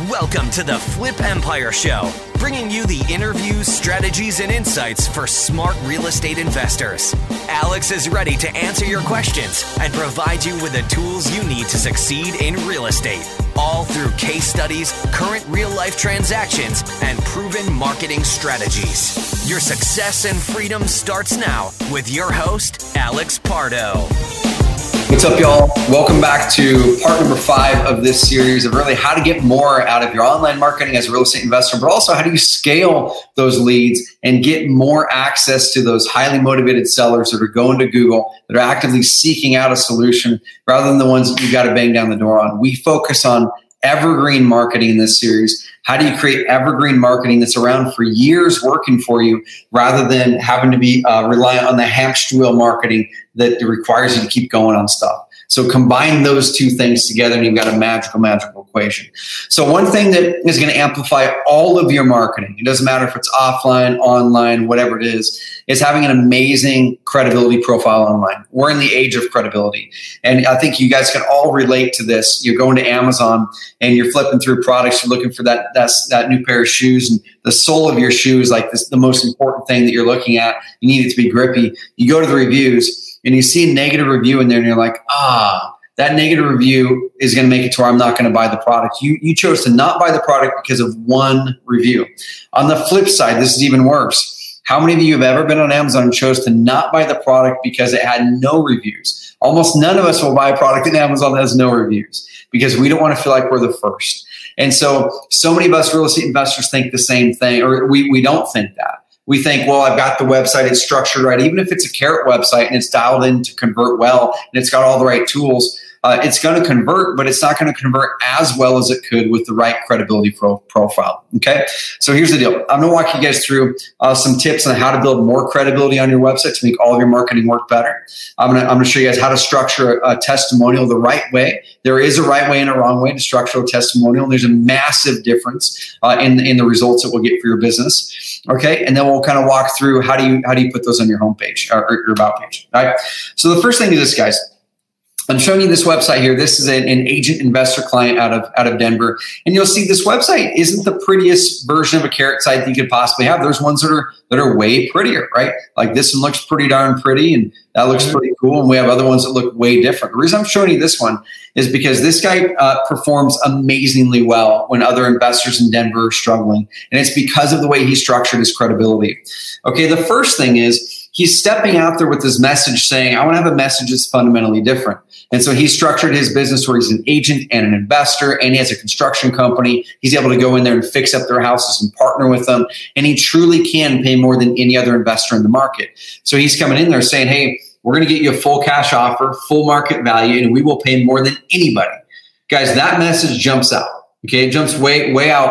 Welcome to the Flip Empire Show, bringing you the interviews, strategies, and insights for smart real estate investors. Alex is ready to answer your questions and provide you with the tools you need to succeed in real estate, all through case studies, current real-life transactions, and proven marketing strategies. Your success and freedom starts now with your host, Alex Pardo. What's up, y'all? Welcome back to part number 5 of this series of really how to get more out of your online marketing as a real estate investor, but also how do you scale those leads and get more access to those highly motivated sellers that are going to Google, that are actively seeking out a solution rather than the ones that you got to bang down the door on. We focus on evergreen marketing in this series. How do you create evergreen marketing that's around for years working for you rather than having to be reliant on the hamster wheel marketing that requires you to keep going on stuff? So combine those two things together and you've got a magical equation. So one thing that is going to amplify all of your marketing, it doesn't matter if it's offline, online, whatever it is having an amazing credibility profile online. We're in the age of credibility. And I think you guys can all relate to this. You're going to Amazon and you're flipping through products, you're looking for that new pair of shoes, and the sole of your shoe is like this, the most important thing that you're looking at. You need it to be grippy. You go to the reviews and you see a negative review in there and you're like, that negative review is going to make it to where I'm not going to buy the product. You chose to not buy the product because of one review. On the flip side, this is even worse. How many of you have ever been on Amazon and chose to not buy the product because it had no reviews? Almost none of us will buy a product in Amazon that has no reviews because we don't want to feel like we're the first. And so many of us real estate investors think the same thing, or we don't think that. We think, well, I've got the website, it's structured right. Even if it's a Carrot website and it's dialed in to convert well and it's got all the right tools, it's going to convert, but it's not going to convert as well as it could with the right credibility profile. Okay, so here's the deal. I'm going to walk you guys through some tips on how to build more credibility on your website to make all of your marketing work better. I'm going to show you guys how to structure a testimonial the right way. There is a right way and a wrong way to structure a testimonial. And there's a massive difference in the results that we'll get for your business. Okay, and then we'll kind of walk through how do you put those on your homepage or your about page. All right. So the first thing is this, guys. I'm showing you this website here. This is an agent investor client out of Denver. And you'll see this website isn't the prettiest version of a Carrot site that you could possibly have. There's ones that are way prettier, right? Like this one looks pretty darn pretty and that looks pretty cool. And we have other ones that look way different. The reason I'm showing you this one is because this guy performs amazingly well when other investors in Denver are struggling. And it's because of the way he structured his credibility. Okay, the first thing is he's stepping out there with his message saying, I want to have a message that's fundamentally different. And so he structured his business where he's an agent and an investor, and he has a construction company. He's able to go in there and fix up their houses and partner with them. And he truly can pay more than any other investor in the market. So he's coming in there saying, hey, we're going to get you a full cash offer, full market value, and we will pay more than anybody. Guys, that message jumps out. Okay, it jumps way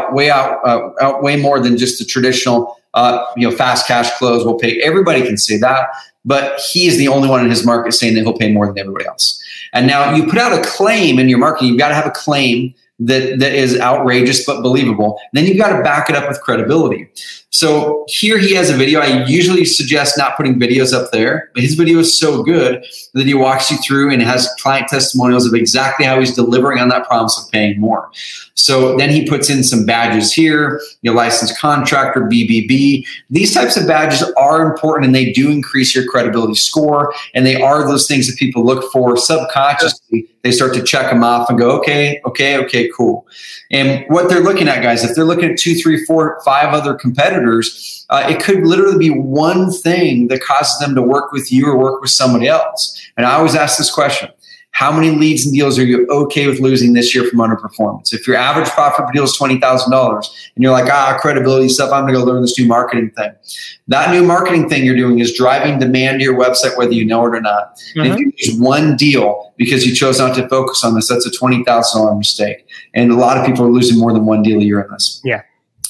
more than just the traditional fast cash close. We'll pay. Everybody can say that, but he is the only one in his market saying that he'll pay more than everybody else. And now you put out a claim in your marketing. You've got to have a claim that is outrageous but believable. And then you've got to back it up with credibility. So here he has a video. I usually suggest not putting videos up there, but his video is so good that he walks you through and has client testimonials of exactly how he's delivering on that promise of paying more. So then he puts in some badges here, licensed contractor, BBB. These types of badges are important and they do increase your credibility score. And they are those things that people look for subconsciously. They start to check them off and go, okay, cool. And what they're looking at, guys, if they're looking at 2, 3, 4, 5 other competitors, it could literally be one thing that causes them to work with you or work with somebody else. And I always ask this question. How many leads and deals are you okay with losing this year from underperformance? If your average profit per deal is $20,000 and you're like, credibility stuff, I'm going to go learn this new marketing thing. That new marketing thing you're doing is driving demand to your website, whether you know it or not. Mm-hmm. And if you lose one deal because you chose not to focus on this, that's a $20,000 mistake. And a lot of people are losing more than one deal a year in this. Yeah.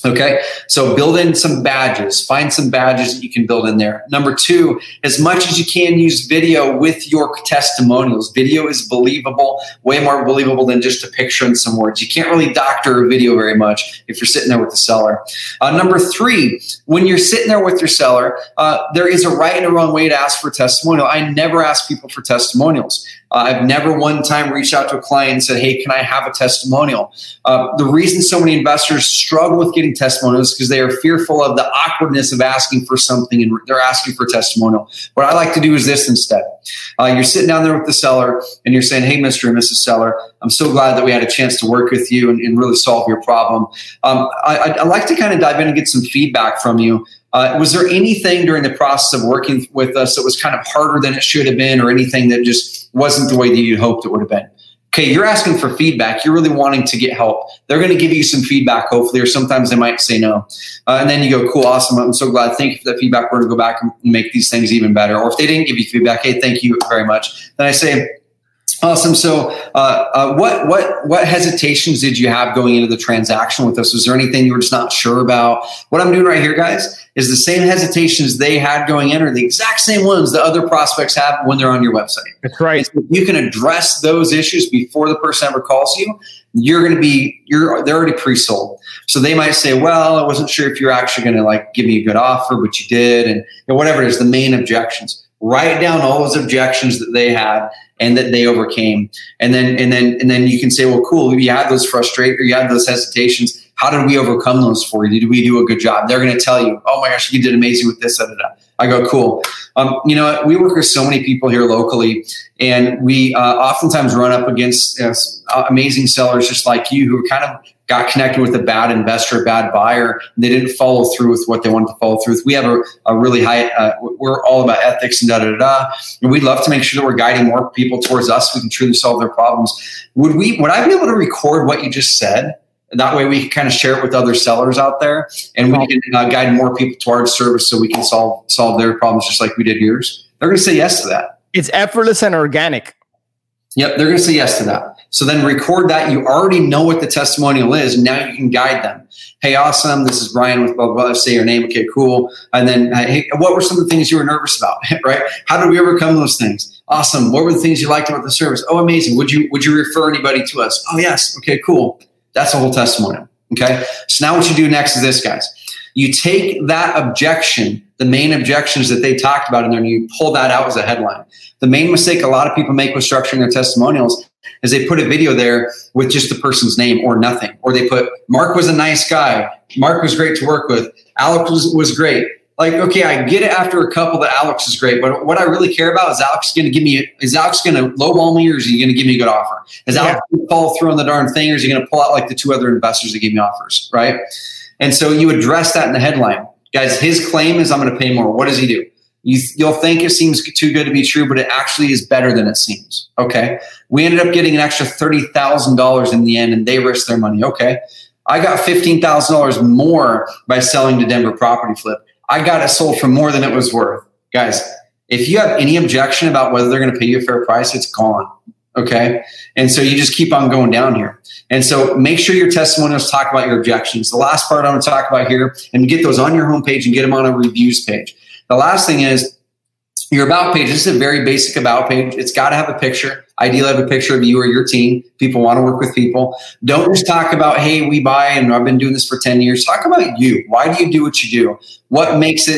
Okay, so build in some badges. Find some badges that you can build in there. Number 2, as much as you can, use video with your testimonials. Video is believable, way more believable than just a picture and some words. You can't really doctor a video very much if you're sitting there with the seller. Number 3, when you're sitting there with your seller, there is a right and a wrong way to ask for a testimonial. I never ask people for testimonials. I've never one time reached out to a client and said, hey, can I have a testimonial? The reason so many investors struggle with getting testimonials is because they are fearful of the awkwardness of asking for something, and they're asking for a testimonial. What I like to do is this instead. You're sitting down there with the seller and you're saying, hey, Mr. and Mrs. Seller, I'm so glad that we had a chance to work with you and really solve your problem. I like to kind of dive in and get some feedback from you. Was there anything during the process of working with us that was kind of harder than it should have been, or anything that just wasn't the way that you'd hoped it would have been? Okay, you're asking for feedback. You're really wanting to get help. They're going to give you some feedback, hopefully, or sometimes they might say no. And then you go, cool, awesome. I'm so glad. Thank you for that feedback. We're going to go back and make these things even better. Or if they didn't give you feedback, hey, thank you very much. Then I say, awesome. So what hesitations did you have going into the transaction with us? Was there anything you were just not sure about? What I'm doing right here, guys, is the same hesitations they had going in are the exact same ones that other prospects have when they're on your website. That's right. So if you can address those issues before the person ever calls you, they're already pre-sold. So they might say, well, I wasn't sure if you're actually going to give me a good offer, but you did. And whatever it is, the main objections. Write down all those objections that they had and that they overcame. And then you can say, well, cool, you had those you had those hesitations. How did we overcome those for you? Did we do a good job? They're going to tell you, oh my gosh, you did amazing with this. I go, cool. We work with so many people here locally, and we oftentimes run up against amazing sellers just like you who kind of got connected with a bad investor, a bad buyer. And they didn't follow through with what they wanted to follow through with. We have a really high, we're all about ethics and And we'd love to make sure that we're guiding more people towards us so we can truly solve their problems. Would I be able to record what you just said? That way we can kind of share it with other sellers out there, and we can guide more people to our service so we can solve their problems just like we did yours. They're going to say yes to that. It's effortless and organic. Yep, they're going to say yes to that. So then record that. You already know what the testimonial is. Now you can guide them. Hey, awesome. This is Brian with blah, blah, blah. Say your name. Okay, cool. And then, hey, what were some of the things you were nervous about, right? How did we overcome those things? Awesome. What were the things you liked about the service? Oh, amazing. Would you refer anybody to us? Oh, yes. Okay, cool. That's a whole testimonial. Okay. So now what you do next is this, guys. You take that objection, the main objections that they talked about in there, and you pull that out as a headline. The main mistake a lot of people make with structuring their testimonials is they put a video there with just the person's name or nothing. Or they put, Mark was a nice guy. Mark was great to work with. Alex was great. Okay, I get it after a couple that Alex is great, but what I really care about is Alex going to lowball me, or is he going to give me a good offer? Is Alex going to follow through on the darn thing, or is he going to pull out like the 2 other investors that gave me offers, right? And so you address that in the headline. Guys, his claim is I'm going to pay more. What does he do? You'll think it seems too good to be true, but it actually is better than it seems, okay? We ended up getting an extra $30,000 in the end, and they risked their money, okay? I got $15,000 more by selling to Denver Property Flip. I got it sold for more than it was worth. Guys, if you have any objection about whether they're going to pay you a fair price, it's gone. Okay. And so you just keep on going down here. And so make sure your testimonials talk about your objections. The last part I want to talk about here, and get those on your homepage and get them on a reviews page. The last thing is your about page. This is a very basic about page. It's got to have a picture. Ideally, have a picture of you or your team. People want to work with people. Don't just talk about, hey, we buy and I've been doing this for 10 years. Talk about you. Why do you do what you do? What makes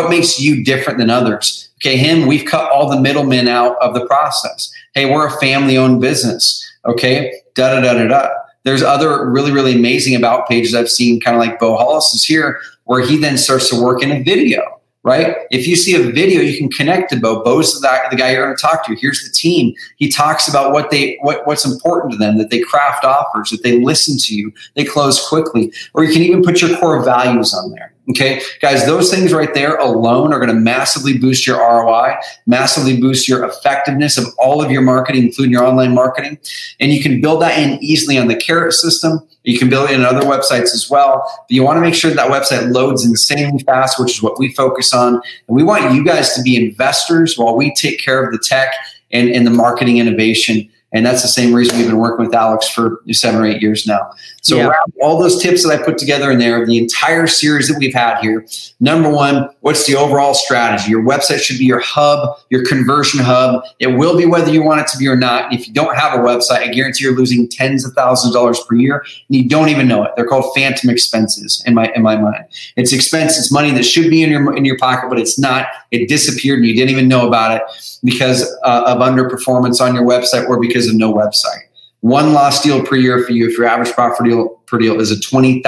you different than others? Okay, we've cut all the middlemen out of the process. Hey, we're a family-owned business. Okay, da-da-da-da-da. There's other really, really amazing about pages I've seen, kind of like Bo Hollis is here, where he then starts to work in a video. Right? If you see a video, you can connect to Bo. Bo's the guy you're going to talk to. Here's the team. He talks about what's important to them, that they craft offers, that they listen to you, they close quickly. Or you can even put your core values on there. Okay, guys, those things right there alone are going to massively boost your ROI, massively boost your effectiveness of all of your marketing, including your online marketing. And you can build that in easily on the Carrot system. You can build it in other websites as well. But you want to make sure that website loads insanely fast, which is what we focus on. And we want you guys to be investors while we take care of the tech and the marketing innovation. And that's the same reason we've been working with Alex for 7 or 8 years now. So wrap all those tips that I put together in there, the entire series that we've had here. Number one, what's the overall strategy? Your website should be your hub, your conversion hub. It will be whether you want it to be or not. If you don't have a website, I guarantee you're losing tens of thousands of dollars per year, and you don't even know it. They're called phantom expenses in my mind. It's expense. It's money that should be in your pocket, but it's not. It disappeared, and you didn't even know about it because of underperformance on your website or because of no website. One lost deal per year for you, if your average profit per deal is a $20,000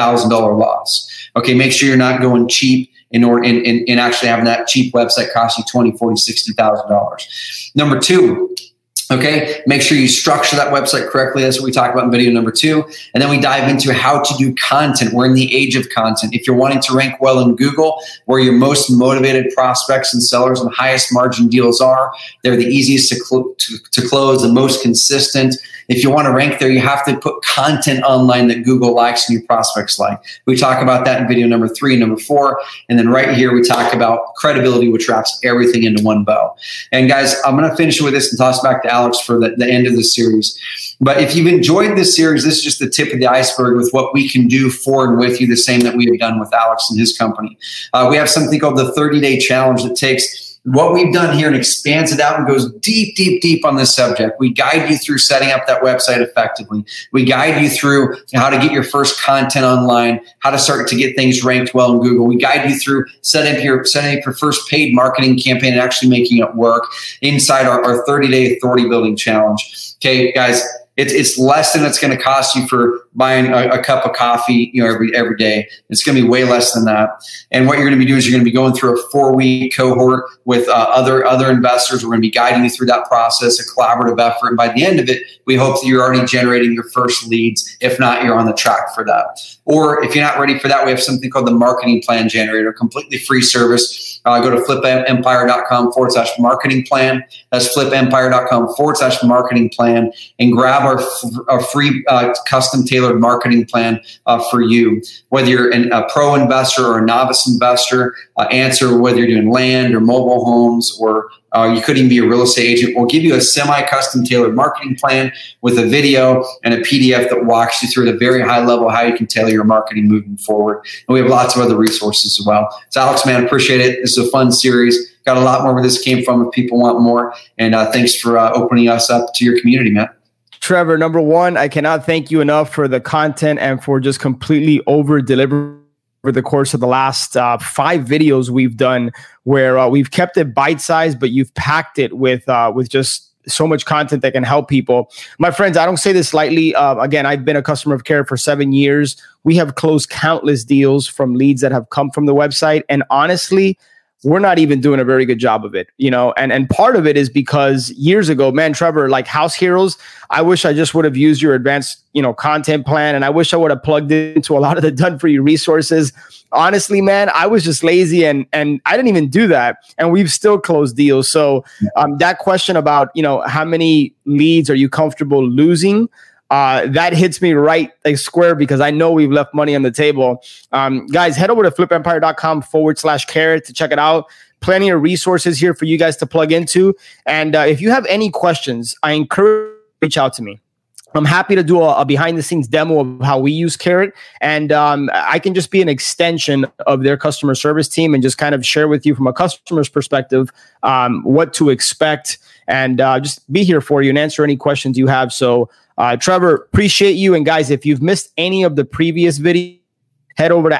loss. Okay, make sure you're not going cheap in actually having that cheap website cost you $20,000, $40,000, $60,000. Number two, okay, make sure you structure that website correctly. That's what we talked about in video number 2. And then we dive into how to do content. We're in the age of content. If you're wanting to rank well in Google, where your most motivated prospects and sellers and highest margin deals are, they're the easiest to close, the most consistent. If you want to rank there, you have to put content online that Google likes and your prospects like. We talk about that in video number 3 and number 4. And then right here, we talk about credibility, which wraps everything into one bow. And guys, I'm going to finish with this and toss back to Alex for the end of the series. But if you've enjoyed this series, this is just the tip of the iceberg with what we can do for and with you, the same that we have done with Alex and his company. We have something called the 30-day challenge that takes what we've done here and expands it out and goes deep, deep, deep on this subject. We guide you through setting up that website effectively. We guide you through how to get your first content online, how to start to get things ranked well in Google. We guide you through setting up your first paid marketing campaign and actually making it work inside our 30-day authority building challenge. Okay, guys, it's less than it's going to cost you for buying a cup of coffee, every day. It's going to be way less than that. And what you're going to be doing is you're going to be going through a 4-week cohort with other investors. We're going to be guiding you through that process, a collaborative effort. And by the end of it, we hope that you're already generating your first leads. If not, you're on the track for that. Or if you're not ready for that, we have something called the Marketing Plan Generator, completely free service. Go to flipempire.com/marketing plan. That's flipempire.com/marketing plan and grab our free custom tailored marketing plan for you. Whether you're a pro investor or a novice investor, answer whether you're doing land or mobile homes, or you could even be a real estate agent. We'll give you a semi-custom tailored marketing plan with a video and a PDF that walks you through at a very high level how you can tailor your marketing moving forward. And we have lots of other resources as well. So Alex, man, appreciate it. This is a fun series. Got a lot more where this came from if people want more. And thanks for opening us up to your community, man. Trevor, number one, I cannot thank you enough for the content and for just completely over-delivering over the course of the last 5 videos we've done, where we've kept it bite-sized, but you've packed it with just so much content that can help people. My friends, I don't say this lightly. Again, I've been a customer of Carrot for 7 years. We have closed countless deals from leads that have come from the website. And honestly, we're not even doing a very good job of it, and part of it is because years ago, man, Trevor, like House Heroes, I wish I just would have used your advanced, content plan. And I wish I would have plugged into a lot of the done for you resources. Honestly, man, I was just lazy and I didn't even do that. And we've still closed deals. So that question about, how many leads are you comfortable losing? That hits me right square because I know we've left money on the table. Guys, head over to flipempire.com/carrot to check it out. Plenty of resources here for you guys to plug into. And if you have any questions, I encourage you to reach out to me. I'm happy to do a behind-the-scenes demo of how we use Carrot, and I can just be an extension of their customer service team and just kind of share with you from a customer's perspective what to expect, and just be here for you and answer any questions you have. So, Trevor, appreciate you. And guys, if you've missed any of the previous videos, head over to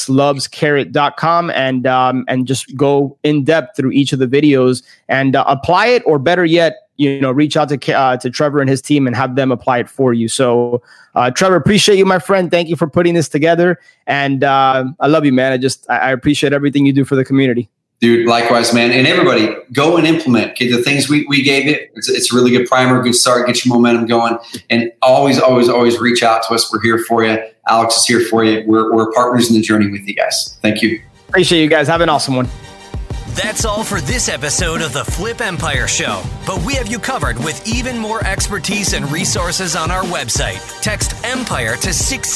alexlovescarrot.com and just go in depth through each of the videos and apply it, or better yet, reach out to Trevor and his team and have them apply it for you. So, Trevor, appreciate you, my friend. Thank you for putting this together. And I love you, man. I appreciate everything you do for the community. Dude, likewise, man. And everybody, go and implement the things we gave you. It's a really good primer, good start, get your momentum going. And always, always, always reach out to us. We're here for you. Alex is here for you. We're partners in the journey with you guys. Thank you. Appreciate you guys. Have an awesome one. That's all for this episode of the Flip Empire Show, but we have you covered with even more expertise and resources on our website. Text EMPIRE to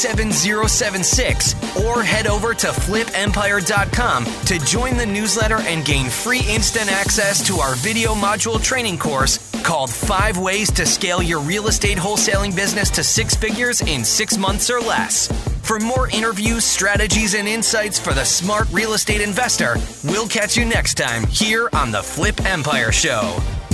67076 or head over to flipempire.com to join the newsletter and gain free instant access to our video module training course, called 5 Ways to Scale Your Real Estate Wholesaling Business to 6 Figures in 6 months or less. For more interviews, strategies, and insights for the smart real estate investor, we'll catch you next time here on the Flip Empire Show.